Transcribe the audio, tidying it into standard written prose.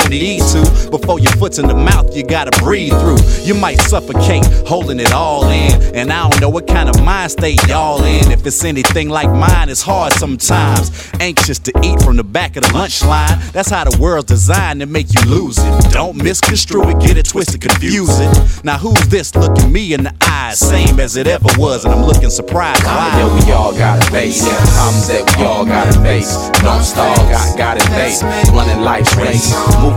don't need to. Before your foot's in the mouth, you gotta breathe through. You might suffocate, holding it all in. And I don't know what kind of mind state y'all in. If it's anything like mine, it's hard sometimes. Anxious to eat from the back of the lunch line. That's how the world's designed to make you lose it. Don't misconstrue it, get it twisted, confuse it. Now who's this looking me in the eyes? Same as it ever was, and I'm looking surprised. Why? Yeah, we all gotta face problems that we all gotta face. Don't stall, got it face. Running life's race.